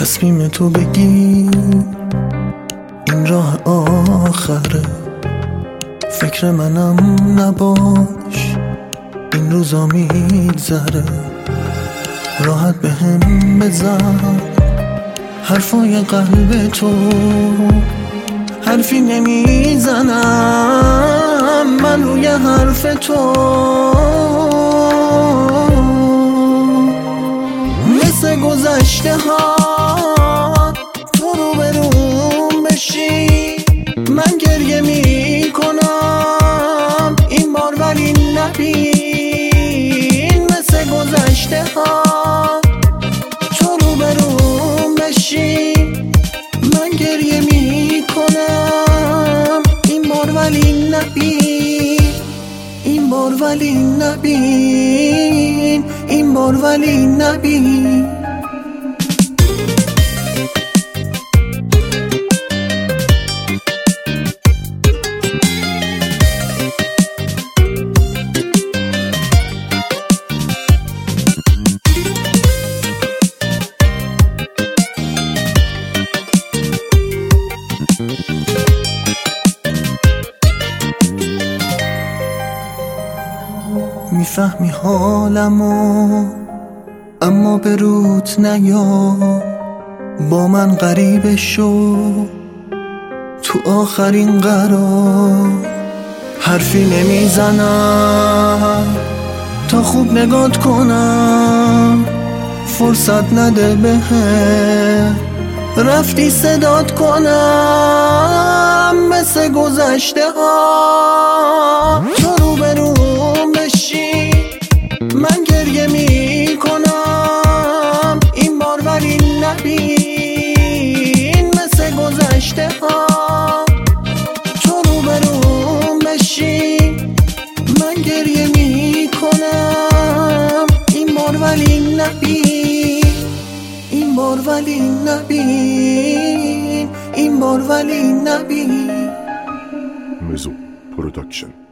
تصمیم تو بگی این راه آخره، فکر منم نباش این روزا میگذره. راحت به هم بزن حرفای قلب تو، حرفی نمیزنم من روی حرف تو. مثل گذشته ها تو رو به روم بشی، من گریه میکنم این بار ولی نبین. مثل گذشته ها تو رو به روم بشی، من گریه میکنم این بار ولی نبین. این بار ولی نبین، این بار ولی نبین. میفهمی حالمو اما به روت نیا، با من غریبه شو تو آخرین قرار. حرفی نمیزنم تا خوب نگات کنم، فرصت نده بهم رفتی صدات کنم. مثل گذشته ها تو رو به روم بشی، من گریه میکنم این بار ولی نبین. مثل گذشته ها تو رو به روم بشی، من گریه میکنم این بار ولی نبین. این بار ولی نبین، این بار ولی نبین. Mizo Production.